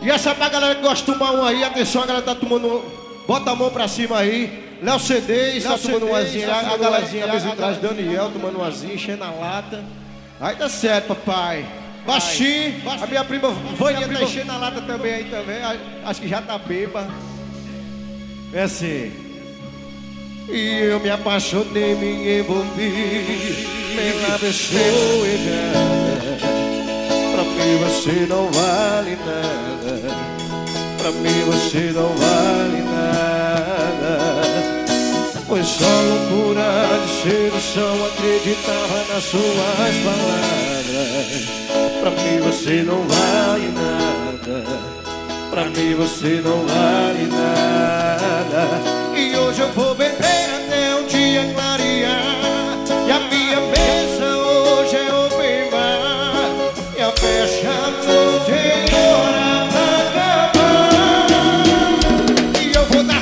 E essa é pra galera que gosta de tomar um aí. Atenção, a galera tá tomando um. Bota a mão pra cima aí. Léo CD, tá tomando um azinho. A galerinha, cabeça atrás, Daniel tomando um azinho, enchendo a lata. Aí tá certo, papai. Baixinho. A minha prima Vânia tá enchendo a lata também aí também. Acho que já tá bêbada. É assim. E eu me apaixonei, me envolvi pela pessoa errada. Pra mim você não vale nada. Pra mim você não vale nada. Foi só loucura de sedução, acreditava nas suas palavras. Pra mim você não vale nada. Pra mim você não vale nada. E hoje eu vou beber até o dia clarear. E a minha mesa hoje é open bar. E a festa não tem hora pra acabar. E eu vou dar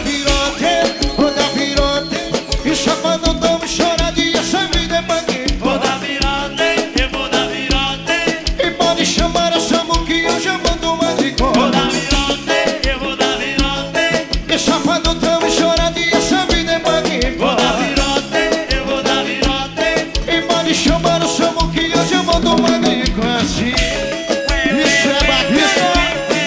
virote. E chapando tamo choradinha, essa vida é banquete. Vou dar virote, eu vou dar virote. E pode chamar a Samu que eu já mando uma de cor. Vou dar virote, eu vou dar virote. E chapando tamo choradinha, essa vida é banquete. Vou dar virote, eu vou dar virote. E pode chamar o Samu que eu já mando uma de cor assim. Isso é bacana.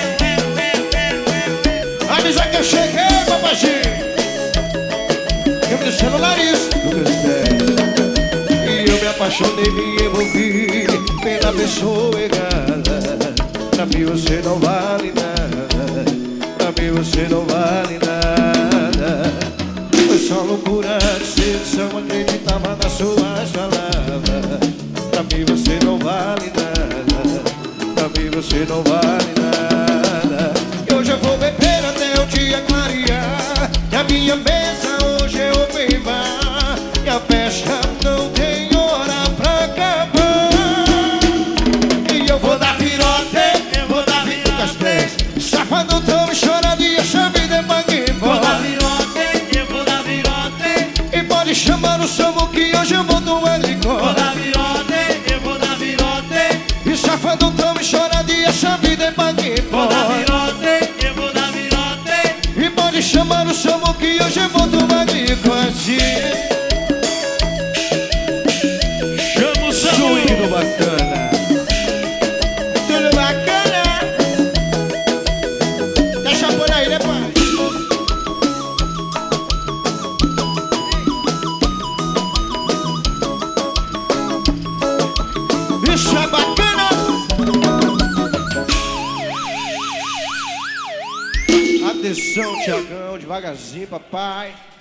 Avisa que eu cheguei, papazinho. Eu me celular isso do meus pés. E eu me apaixonei, me envolvi pela pessoa errada. Pra mim você não vale nada. Pra mim você não vale nada. Foi só loucura de sedução, acreditava nas suas palavras. Pra mim você não vale nada. Pra mim você não vale nada. E hoje eu vou beber até o dia clarear. E a minha mesa hoje é open bar. E a festa não tem hora pra acabar. E eu vou dar virote, eu vou dar virote. Safado tão choradinha, essa vida é banquete. Vou dar virote, eu vou dar virote. E pode chamar o Samu que hoje eu vou tomar licor. Vou dar virote, eu vou dar virote. E safado tão choradinha, essa vida é banquete. Vou dar virote, eu vou dar virote. E pode chamar o Samu que hoje eu vou tomar licor assim. Chama o Swing do bacana. Tudo bacana. Deixa por aí, né, pai? Isso é bacana. Atenção, Tiagão, devagarzinho, papai.